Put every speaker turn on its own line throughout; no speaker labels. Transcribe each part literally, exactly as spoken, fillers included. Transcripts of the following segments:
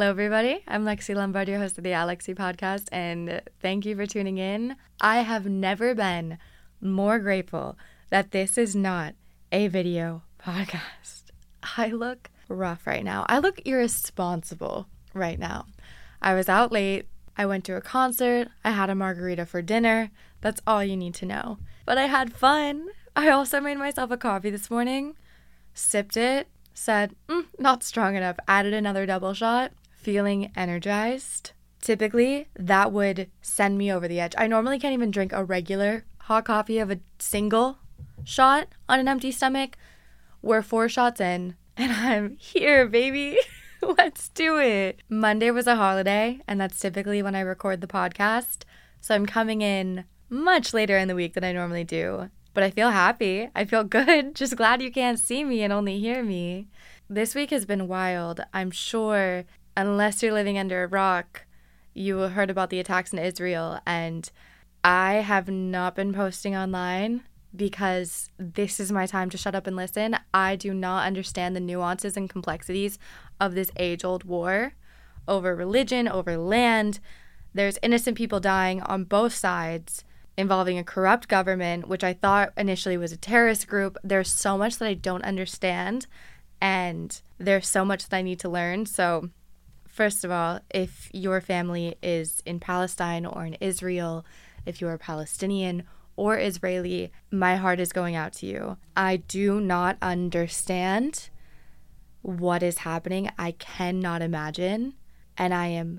Hello, everybody. I'm Lexi Lombard, your host of the Alexi Podcast, and thank you for tuning in. I have never been more grateful that this is not a video podcast. I look rough right now. I look irresponsible right now. I was out late. I went to a concert. I had a margarita for dinner. That's all you need to know. But I had fun. I also made myself a coffee this morning, sipped it, said, mm, not strong enough, added another double shot, feeling energized. Typically, that would send me over the edge. I normally can't even drink a regular hot coffee of a single shot on an empty stomach. We're four shots in, and I'm here, baby. Let's do it. Monday was a holiday, and that's typically when I record the podcast. So I'm coming in much later in the week than I normally do. But I feel happy. I feel good. Just glad you can't see me and only hear me. This week has been wild. I'm sure, unless you're living under a rock, you heard about the attacks in Israel. And I have not been posting online because this is my time to shut up and listen. I do not understand the nuances and complexities of this age-old war over religion, over land. There's innocent people dying on both sides, involving a corrupt government, which I thought initially was a terrorist group. There's so much that I don't understand, and there's so much that I need to learn. So, first of all, if your family is in Palestine or in Israel, if you're Palestinian or Israeli, my heart is going out to you. I do not understand what is happening. I cannot imagine, and I am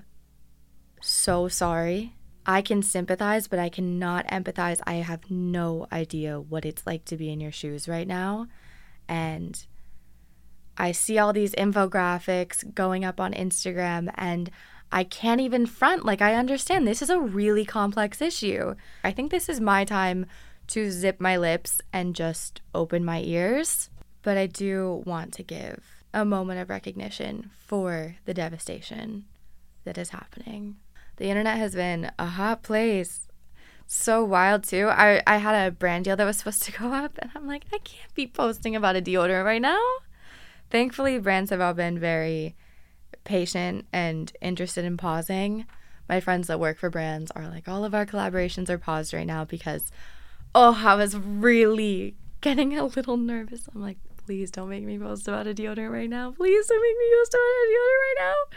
so sorry. I can sympathize, but I cannot empathize. I have no idea what it's like to be in your shoes right now. And I see all these infographics going up on Instagram, and I can't even front. Like, I understand this is a really complex issue. I think this is my time to zip my lips and just open my ears. But I do want to give a moment of recognition for the devastation that is happening. The internet has been a hot place. So wild, too. I, I had a brand deal that was supposed to go up, and I'm like, I can't be posting about a deodorant right now. Thankfully, brands have all been very patient and interested in pausing. My friends that work for brands are like, all of our collaborations are paused right now because, oh, I was really getting a little nervous. I'm like, please don't make me post about a deodorant right now. Please don't make me post about a deodorant right now.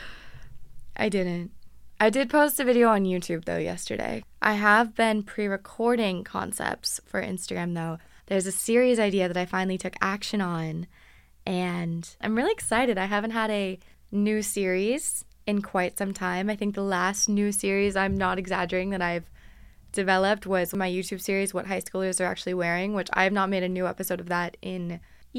I didn't. I did post a video on YouTube, though, yesterday. I have been pre-recording concepts for Instagram, though. There's a series idea that I finally took action on, and I'm really excited. I haven't had a new series in quite some time. I think the last new series, I'm not exaggerating, that I've developed was my YouTube series, What High Schoolers Are Actually Wearing, which I have not made a new episode of that in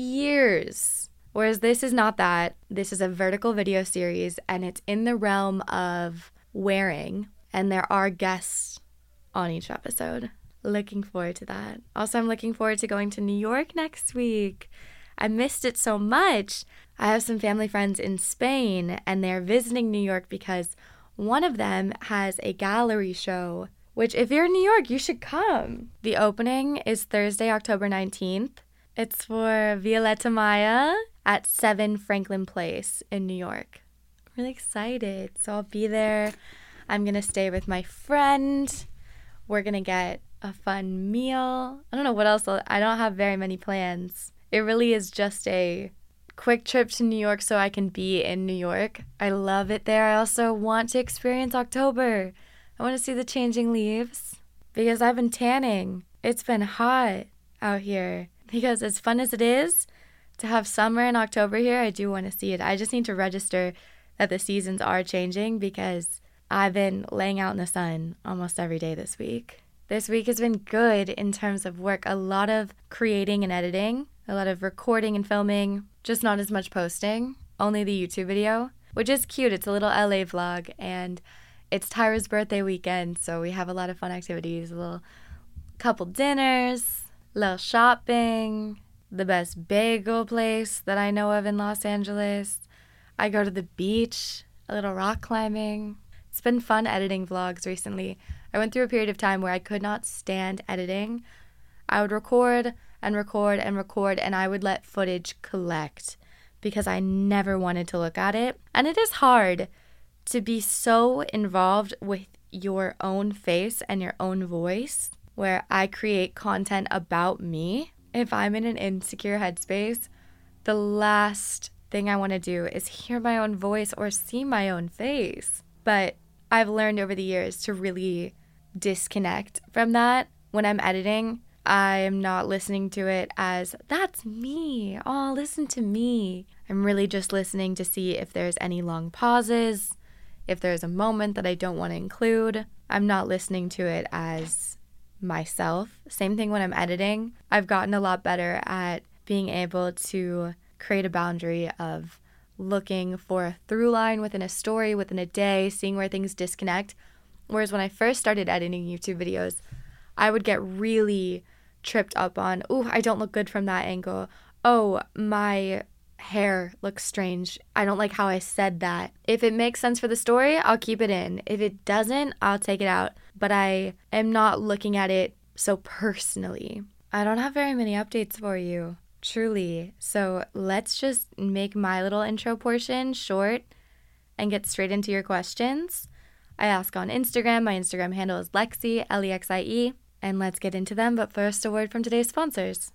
years. Whereas this is not that. This is a vertical video series, and it's in the realm of wearing, and there are guests on each episode. Looking forward to that. Also, I'm looking forward to going to New York next week. I missed it so much. I have some family friends in Spain, and they're visiting New York because one of them has a gallery show, which if you're in New York, you should come. The opening is Thursday, October nineteenth. It's for Violeta Maya at seven Franklin Place in New York. Really excited. So I'll be there. I'm going to stay with my friend. We're going to get a fun meal. I don't know what else. I'll, I don't have very many plans. It really is just a quick trip to New York so I can be in New York. I love it there. I also want to experience October. I want to see the changing leaves because I've been tanning. It's been hot out here. Because as fun as it is to have summer in October here, I do want to see it. I just need to register that the seasons are changing because I've been laying out in the sun almost every day this week. This week has been good in terms of work. A lot of creating and editing, a lot of recording and filming, just not as much posting, only the YouTube video, which is cute. It's a little L A vlog, and it's Tyra's birthday weekend, so we have a lot of fun activities, a little couple dinners, a little shopping, the best bagel place that I know of in Los Angeles. I go to the beach, a little rock climbing. It's been fun editing vlogs recently. I went through a period of time where I could not stand editing. I would record and record and record, and I would let footage collect because I never wanted to look at it. And it is hard to be so involved with your own face and your own voice, where I create content about me. If I'm in an insecure headspace, the last thing I want to do is hear my own voice or see my own face. But I've learned over the years to really disconnect from that. When I'm editing, I am not listening to it as, that's me. Oh, listen to me. I'm really just listening to see if there's any long pauses, if there's a moment that I don't want to include. I'm not listening to it as myself. Same thing when I'm editing. I've gotten a lot better at being able to create a boundary of looking for a through line within a story, within a day, seeing where things disconnect. Whereas when I first started editing YouTube videos, I would get really tripped up on, oh, I don't look good from that angle. Oh, my hair looks strange. I don't like how I said that. If it makes sense for the story, I'll keep it in. If it doesn't, I'll take it out. But I am not looking at it so personally. I don't have very many updates for you, truly. So let's just make my little intro portion short and get straight into your questions. I ask on Instagram. My Instagram handle is Lexie, L E X I E. And let's get into them. But first, a word from today's sponsors.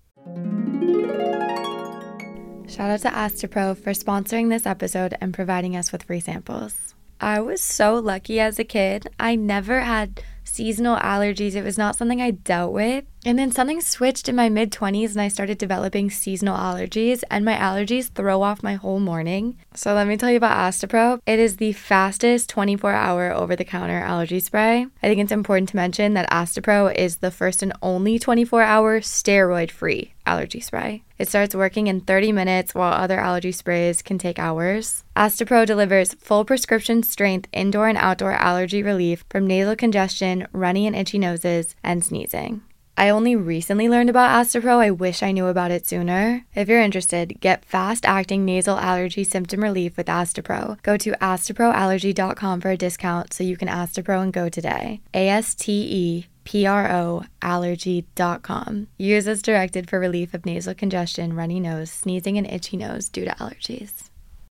Shout out to Astepro for sponsoring this episode and providing us with free samples. I was so lucky as a kid. I never had seasonal allergies. It was not something I dealt with. And then something switched in my mid-twenties and I started developing seasonal allergies, and my allergies throw off my whole morning. So let me tell you about Astepro. It is the fastest twenty-four hour over-the-counter allergy spray. I think it's important to mention that Astepro is the first and only twenty-four hour steroid-free allergy spray. It starts working in thirty minutes while other allergy sprays can take hours. Astepro delivers full prescription strength indoor and outdoor allergy relief from nasal congestion, runny and itchy noses, and sneezing. I only recently learned about Astepro. I wish I knew about it sooner. If you're interested, get fast-acting nasal allergy symptom relief with Astepro. Go to astepro allergy dot com for a discount so you can Astepro and go today. A S T E P R O allergy dot com. Use as directed for relief of nasal congestion, runny nose, sneezing, and itchy nose due to allergies.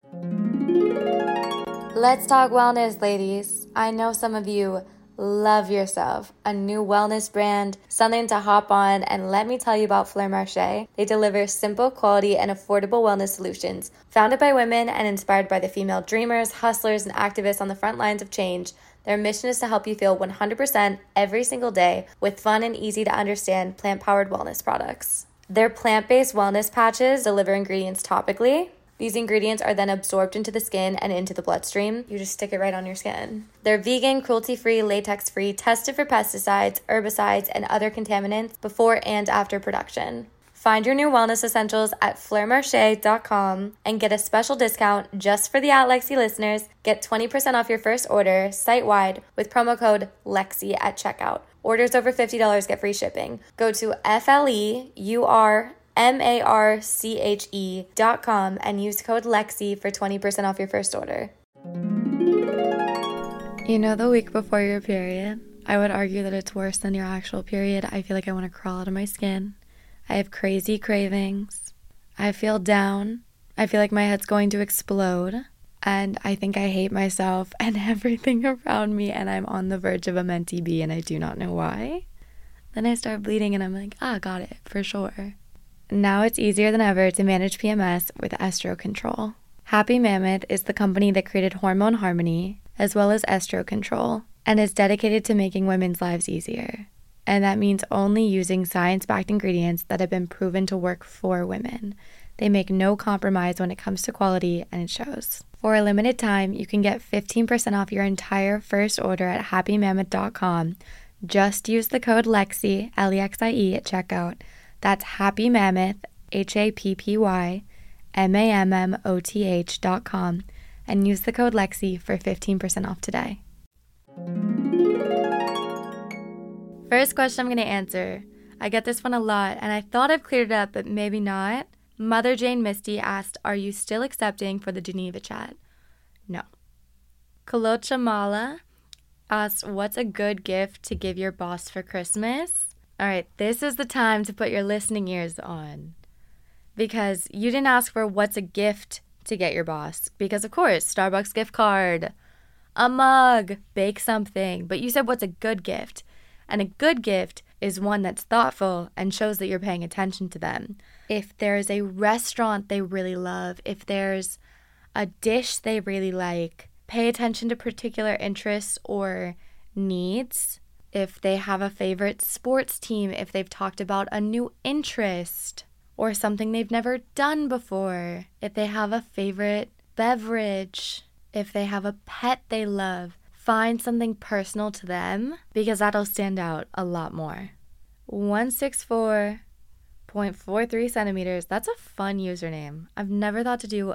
Let's talk wellness, ladies. I know some of you love yourself a new wellness brand, something to hop on, and let me tell you about Fleur Marché. They deliver simple, quality, and affordable wellness solutions. Founded by women and inspired by the female dreamers, hustlers, and activists on the front lines of change, their mission is to help you feel one hundred percent every single day with fun and easy to understand plant-powered wellness products. Their plant-based wellness patches deliver ingredients topically. These ingredients are then absorbed into the skin and into the bloodstream. You just stick it right on your skin. They're vegan, cruelty-free, latex-free, tested for pesticides, herbicides, and other contaminants before and after production. Find your new wellness essentials at fleur marché dot com and get a special discount just for the At Lexie listeners. Get twenty percent off your first order site-wide with promo code Lexie at checkout. Orders over fifty dollars get free shipping. Go to F L E U R M A R C H E dot com and use code Lexie for twenty percent off your first order. You know, the week before your period, I would argue that it's worse than your actual period. I feel like I want to crawl out of my skin. I have crazy cravings. I feel down. I feel like my head's going to explode. And I think I hate myself and everything around me, and I'm on the verge of a mentee B and I do not know why. Then I start bleeding and I'm like, ah, got it, for sure. Now it's easier than ever to manage P M S with Estro Control. Happy Mammoth is the company that created Hormone Harmony, as well as Estro Control, and is dedicated to making women's lives easier. And that means only using science-backed ingredients that have been proven to work for women. They make no compromise when it comes to quality, and it shows. For a limited time, you can get fifteen percent off your entire first order at happy mammoth dot com. Just use the code Lexie, L E X I E, at checkout. That's Happy Mammoth, H A P P Y, M A M M O T H dot com, and use the code Lexie for fifteen percent off today. First question I'm going to answer. I get this one a lot, and I thought I've cleared it up, but maybe not. Mother Jane Misty asked, are you still accepting for the Geneva chat? No. Kalocha Mala asked, what's a good gift to give your boss for Christmas? All right, this is the time to put your listening ears on, because you didn't ask for what's a gift to get your boss. Because, of course, Starbucks gift card, a mug, bake something. But you said what's a good gift. And a good gift is one that's thoughtful and shows that you're paying attention to them. If there's a restaurant they really love, if there's a dish they really like, pay attention to particular interests or needs. If they have a favorite sports team, if they've talked about a new interest or something they've never done before, if they have a favorite beverage, if they have a pet they love, find something personal to them because that'll stand out a lot more. one sixty-four point four three centimeters. That's a fun username. I've never thought to do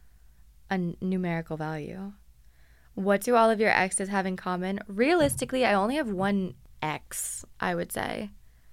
a numerical value. What do all of your exes have in common? Realistically, I only have one ex, I would say.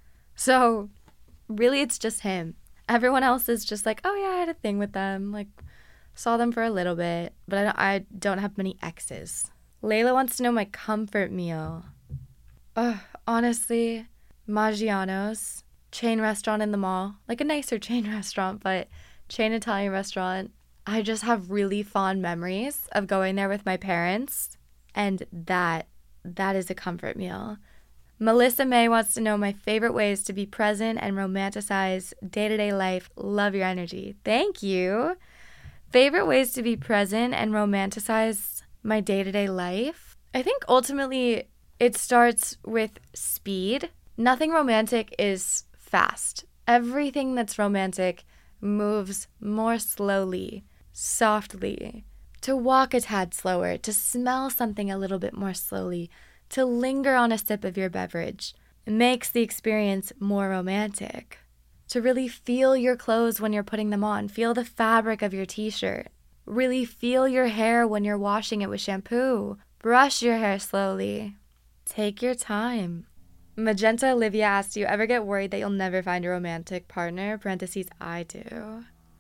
So really, it's just him. Everyone else is just like, oh yeah, I had a thing with them. Like, saw them for a little bit, but I don't, I don't have many exes. Layla wants to know my comfort meal. Ugh, honestly, Maggiano's, chain restaurant in the mall. Like a nicer chain restaurant, but chain Italian restaurant. I just have really fond memories of going there with my parents, and that that is a comfort meal. Melissa May wants to know my favorite ways to be present and romanticize day-to-day life. Love your energy. Thank you. Favorite ways to be present and romanticize my day-to-day life? I think ultimately it starts with speed. Nothing romantic is fast. Everything that's romantic moves more slowly, softly, to walk a tad slower, to smell something a little bit more slowly, to linger on a sip of your beverage. It makes the experience more romantic. To really feel your clothes when you're putting them on, feel the fabric of your t-shirt, really feel your hair when you're washing it with shampoo, brush your hair slowly, take your time. Magenta Olivia asked, do you ever get worried that you'll never find a romantic partner? Parentheses, I do.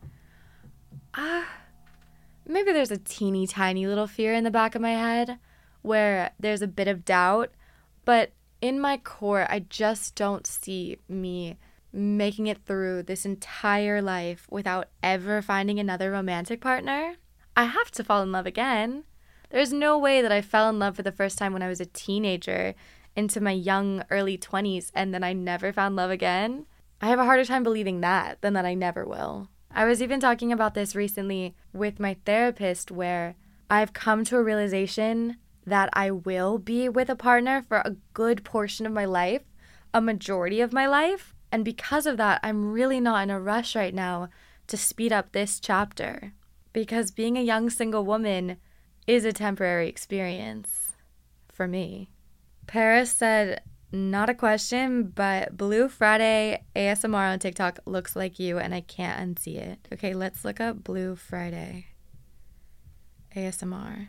Ah. Uh, Maybe there's a teeny tiny little fear in the back of my head where there's a bit of doubt, but in my core, I just don't see me making it through this entire life without ever finding another romantic partner. I have to fall in love again. There's no way that I fell in love for the first time when I was a teenager into my young early twenties and then I never found love again. I have a harder time believing that than that I never will. I was even talking about this recently with my therapist where I've come to a realization that I will be with a partner for a good portion of my life, a majority of my life. And because of that, I'm really not in a rush right now to speed up this chapter because being a young single woman is a temporary experience for me. Paris said, not a question, but Blue Friday A S M R on TikTok looks like you and I can't unsee it. Okay, let's look up Blue Friday A S M R.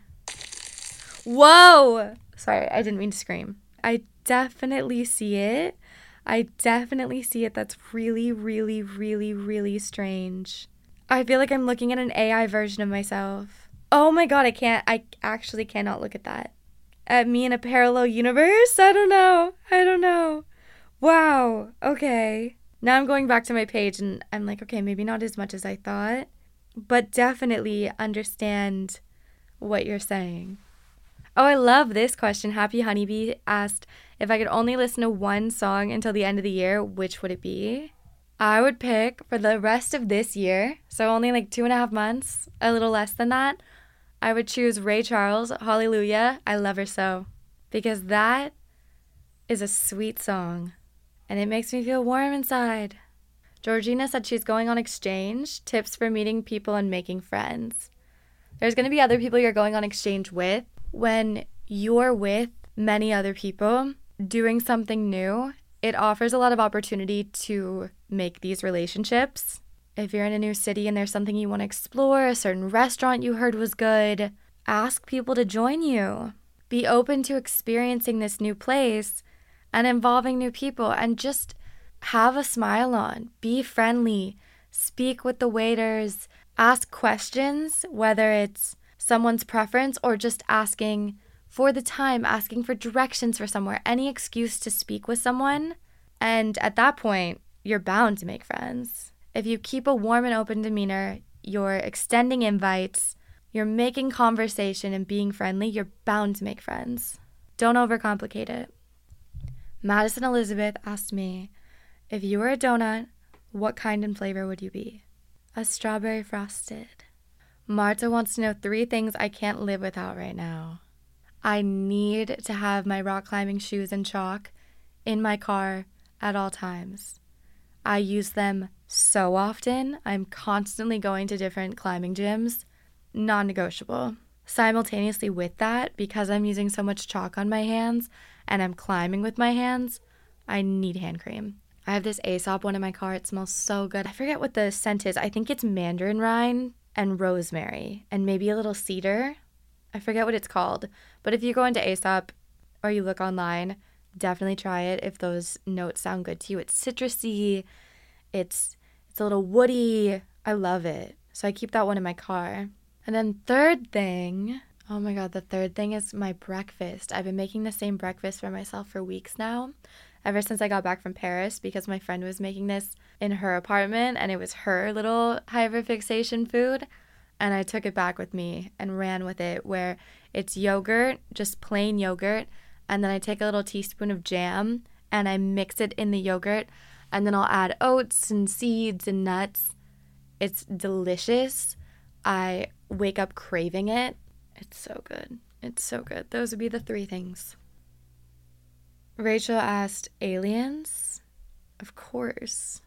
Whoa! Sorry, I didn't mean to scream. I definitely see it. I definitely see it. That's really, really, really, really strange. I feel like I'm looking at an A I version of myself. Oh my god, I can't. I actually cannot look at that. At me in a parallel universe? I don't know. I don't know. Wow. Okay. Now I'm going back to my page and I'm like, okay, maybe not as much as I thought, but definitely understand what you're saying. Oh, I love this question. Happy Honeybee asked, if I could only listen to one song until the end of the year, which would it be? I would pick for the rest of this year, so only like two and a half months, a little less than that, I would choose Ray Charles, Hallelujah, I Love Her So, because that is a sweet song, and it makes me feel warm inside. Georgina said she's going on exchange, tips for meeting people and making friends. There's going to be other people you're going on exchange with. When you're with many other people doing something new, it offers a lot of opportunity to make these relationships. If you're in a new city and there's something you want to explore, a certain restaurant you heard was good, ask people to join you. Be open to experiencing this new place and involving new people, and just have a smile on. Be friendly. Speak with the waiters. Ask questions, whether it's someone's preference or just asking for the time, asking for directions for somewhere, any excuse to speak with someone. And at that point, you're bound to make friends. If you keep a warm and open demeanor, you're extending invites, you're making conversation and being friendly, you're bound to make friends. Don't overcomplicate it. Madison Elizabeth asked me, if you were a donut, what kind and flavor would you be? A strawberry frosted. Marta wants to know three things I can't live without right now. I need to have my rock climbing shoes and chalk in my car at all times. I use them so often. I'm constantly going to different climbing gyms. Non-negotiable. Simultaneously with that, because I'm using so much chalk on my hands and I'm climbing with my hands, I need hand cream. I have this Aesop one in my car. It smells so good. I forget what the scent is. I think it's mandarin rind and rosemary and maybe a little cedar. I forget what it's called. But if you go into Aesop or you look online, definitely try it if those notes sound good to you. It's citrusy. It's it's a little woody. I love it. So I keep that one in my car. And then third thing, oh my God, the third thing is my breakfast. I've been making the same breakfast for myself for weeks now, ever since I got back from Paris, because my friend was making this in her apartment and it was her little hyperfixation food. And I took it back with me and ran with it, where it's yogurt, just plain yogurt. And then I take a little teaspoon of jam and I mix it in the yogurt. And then I'll add oats and seeds and nuts. It's delicious. I wake up craving it. It's so good. It's so good. Those would be the three things. Rachel asked, aliens? Of course.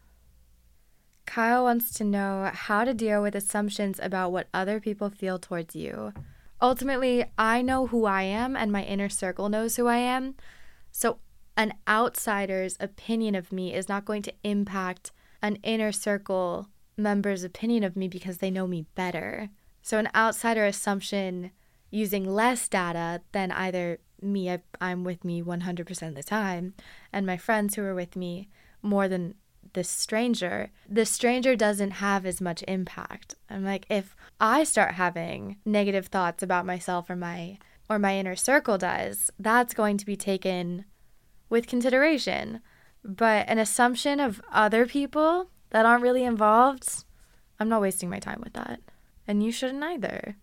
Kyle wants to know how to deal with assumptions about what other people feel towards you. Ultimately, I know who I am and my inner circle knows who I am. So an outsider's opinion of me is not going to impact an inner circle member's opinion of me because they know me better. So an outsider assumption using less data than either me, I'm with me one hundred percent of the time, and my friends who are with me more than the stranger, the stranger doesn't have as much impact. I'm like, if I start having negative thoughts about myself or my or my inner circle does, that's going to be taken with consideration. But an assumption of other people that aren't really involved, I'm not wasting my time with that. And you shouldn't either.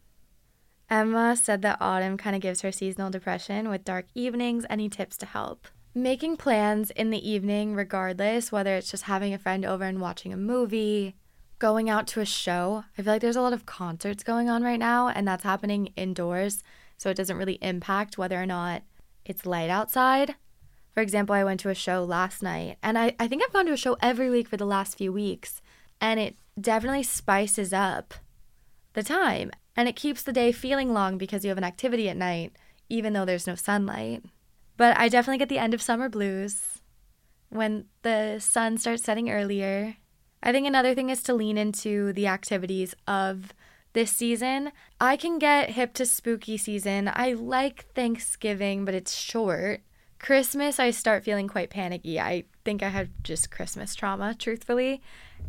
Emma said that autumn kind of gives her seasonal depression with dark evenings. Any tips to help? Making plans in the evening regardless, whether it's just having a friend over and watching a movie, going out to a show. I feel like there's a lot of concerts going on right now, and that's happening indoors, so it doesn't really impact whether or not it's light outside. For example, I went to a show last night, and I, I think I've gone to a show every week for the last few weeks, and it definitely spices up the time, and it keeps the day feeling long because you have an activity at night, even though there's no sunlight. But I definitely get the end of summer blues when the sun starts setting earlier. I think another thing is to lean into the activities of this season. I can get hip to spooky season. I like Thanksgiving, but it's short. Christmas, I start feeling quite panicky. I think I have just Christmas trauma, truthfully,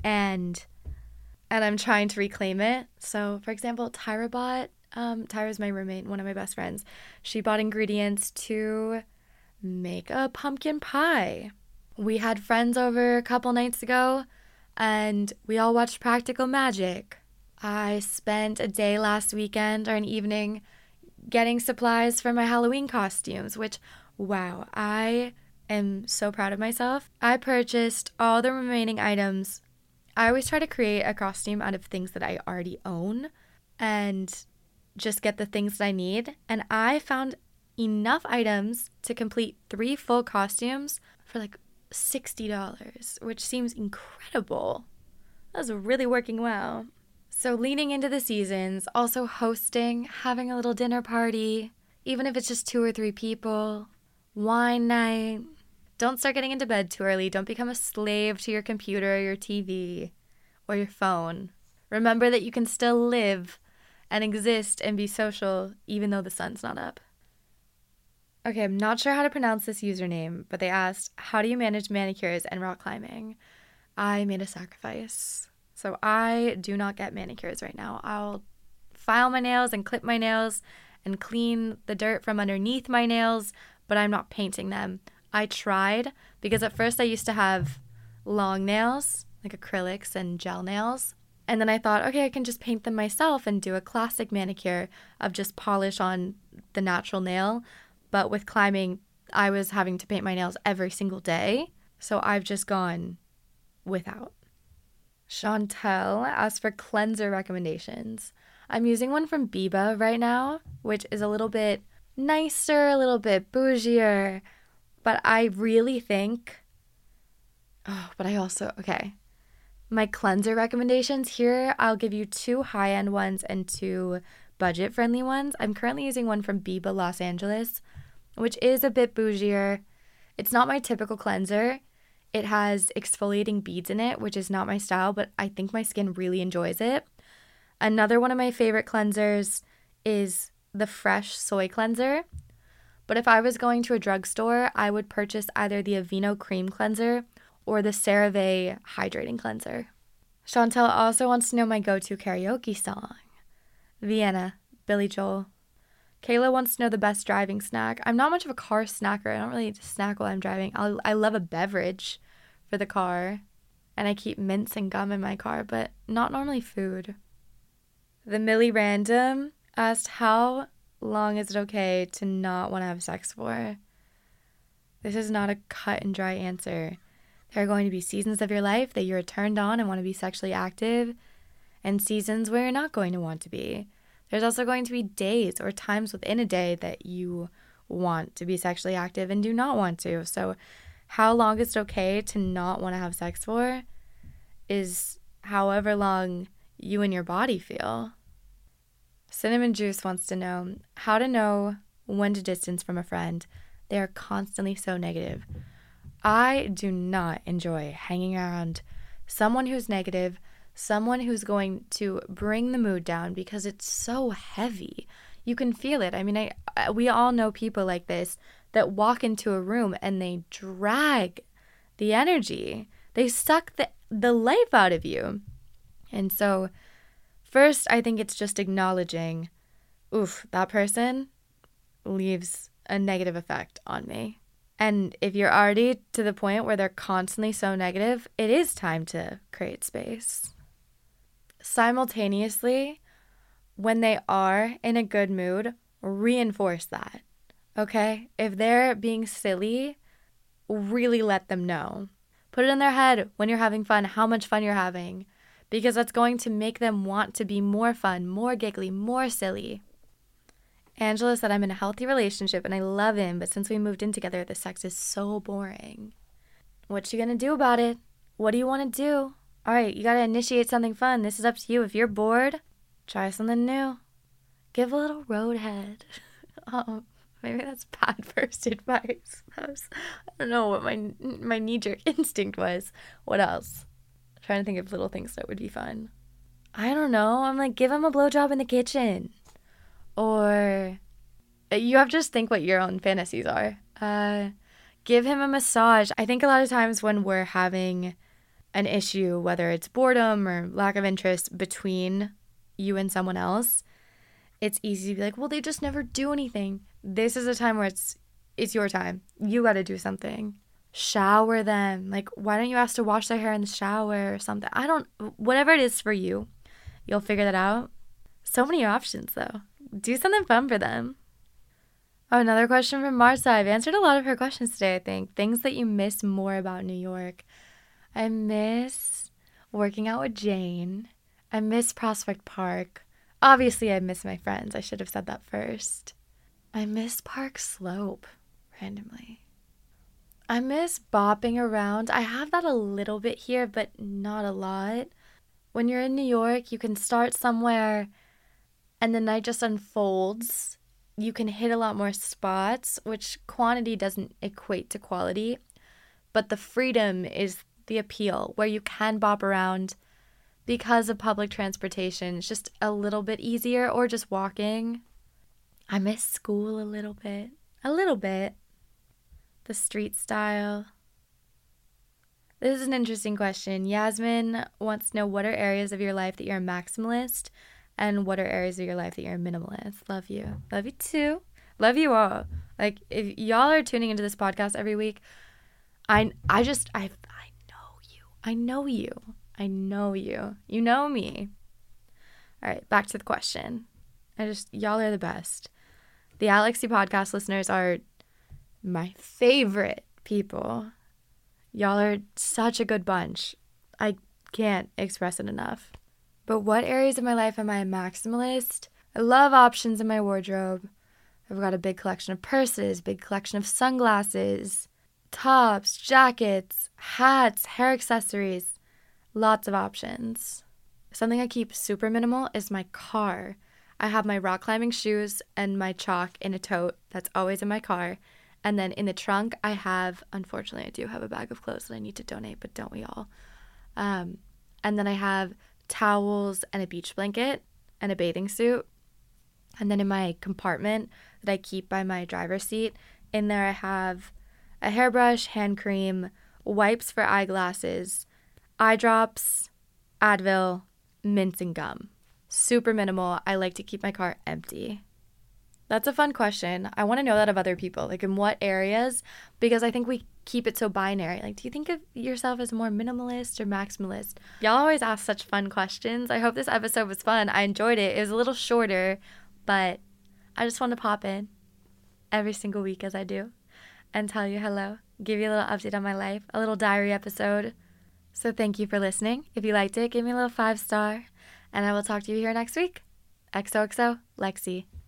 and and I'm trying to reclaim it. So, for example, Tyra bought, um, Tyra's my roommate, one of my best friends. She bought ingredients to make a pumpkin pie. We had friends over a couple nights ago, and we all watched Practical Magic. I spent a day last weekend or an evening getting supplies for my Halloween costumes, which, wow, I am so proud of myself. I purchased all the remaining items. I always try to create a costume out of things that I already own and just get the things that I need. And I found enough items to complete three full costumes for like sixty dollars, which seems incredible. That was really working well. So leaning into the seasons, also hosting, having a little dinner party, even if it's just two or three people, wine night. Don't start getting into bed too early. Don't become a slave to your computer or your T V or your phone. Remember that you can still live and exist and be social even though the sun's not up. Okay, I'm not sure how to pronounce this username, but they asked, how do you manage manicures and rock climbing? I made a sacrifice. So I do not get manicures right now. I'll file my nails and clip my nails and clean the dirt from underneath my nails, but I'm not painting them. I tried because at first I used to have long nails like acrylics and gel nails. And then I thought, okay, I can just paint them myself and do a classic manicure of just polish on the natural nail. But with climbing, I was having to paint my nails every single day. So I've just gone without. Chantel asked for cleanser recommendations. I'm using one from Biba right now, which is a little bit nicer, a little bit bougier. But I really think, oh, but I also, okay. My cleanser recommendations here, I'll give you two high-end ones and two budget-friendly ones. I'm currently using one from Biba Los Angeles, which is a bit bougier. It's not my typical cleanser. It has exfoliating beads in it, which is not my style, but I think my skin really enjoys it. Another one of my favorite cleansers is the Fresh Soy Cleanser. But if I was going to a drugstore, I would purchase either the Aveeno Cream Cleanser or the CeraVe Hydrating Cleanser. Chantel also wants to know my go-to karaoke song. Vienna, Billy Joel. Kayla wants to know the best driving snack. I'm not much of a car snacker. I don't really snack while I'm driving. I'll, I love a beverage for the car. And I keep mints and gum in my car, but not normally food. The Millie Random asked, how long is it okay to not want to have sex for? This is not a cut and dry answer. There are going to be seasons of your life that you're turned on and want to be sexually active, and seasons where you're not going to want to be. There's also going to be days or times within a day that you want to be sexually active and do not want to. So how long is it okay to not want to have sex for is however long you and your body feel. Cinnamon Juice wants to know how to know when to distance from a friend. They are constantly so negative. I do not enjoy hanging around someone who's negative, someone who's going to bring the mood down because it's so heavy. You can feel it. I mean, I we all know people like this that walk into a room and they drag the energy. They suck the, the life out of you. And so first, I think it's just acknowledging, oof, that person leaves a negative effect on me. And if you're already to the point where they're constantly so negative, it is time to create space. Simultaneously, when they are in a good mood, reinforce that, okay? If they're being silly, really let them know. Put it in their head when you're having fun, how much fun you're having, because that's going to make them want to be more fun, more giggly, more silly. Angela said, I'm in a healthy relationship and I love him, but since we moved in together, the sex is so boring. What you gonna do about it? What do you want to do? All right, you gotta initiate something fun. This is up to you. If you're bored, try something new. Give a little roadhead. Oh, maybe that's bad first advice. That was, I don't know what my my knee-jerk instinct was. What else? I'm trying to think of little things that would be fun. I don't know. I'm like, give him a blowjob in the kitchen. Or you have to just think what your own fantasies are. Uh, give him a massage. I think a lot of times when we're having an issue, whether it's boredom or lack of interest between you and someone else, it's easy to be like, well, they just never do anything. This is a time where it's it's your time. You got to do something. Shower them. Like, why don't you ask to wash their hair in the shower or something? I don't, whatever it is for you, you'll figure that out. So many options, though. Do something fun for them. Oh, another question from Martha. I've answered a lot of her questions today, I think. Things that you miss more about New York. I miss working out with Jane. I miss Prospect Park. Obviously, I miss my friends. I should have said that first. I miss Park Slope, randomly. I miss bopping around. I have that a little bit here, but not a lot. When you're in New York, you can start somewhere and the night just unfolds. You can hit a lot more spots, which quantity doesn't equate to quality. But the freedom is the appeal, where you can bop around because of public transportation. It's just a little bit easier, or just walking. I miss school a little bit. A little bit. The street style. This is an interesting question. Yasmin wants to know, what are areas of your life that you're a maximalist, and what are areas of your life that you're a minimalist? Love you. Love you too. Love you all. Like, if y'all are tuning into this podcast every week, I I just, I I know you. I know you. I know you. You know me. All right, back to the question. I just, y'all are the best. The Alexi podcast listeners are my favorite people. Y'all are such a good bunch. I can't express it enough. But what areas of my life am I a maximalist? I love options in my wardrobe. I've got a big collection of purses, big collection of sunglasses, tops, jackets, hats, hair accessories. Lots of options. Something I keep super minimal is my car. I have my rock climbing shoes and my chalk in a tote that's always in my car. And then in the trunk, I have, unfortunately, I do have a bag of clothes that I need to donate, but don't we all? Um, and then I have towels and a beach blanket and a bathing suit. And then in my compartment that I keep by my driver's seat, in there I have a hairbrush, hand cream, wipes for eyeglasses, eye drops, Advil, mints, and gum. Super minimal. I like to keep my car empty. That's a fun question. I want to know that of other people, like in what areas, because I think we keep it so binary. Like, do you think of yourself as more minimalist or maximalist? Y'all always ask such fun questions. I hope this episode was fun. I enjoyed it. It was a little shorter, but I just want to pop in every single week as I do and tell you hello, give you a little update on my life, a little diary episode. So thank you for listening. If you liked it, give me a little five star, and I will talk to you here next week. X O X O, Lexi.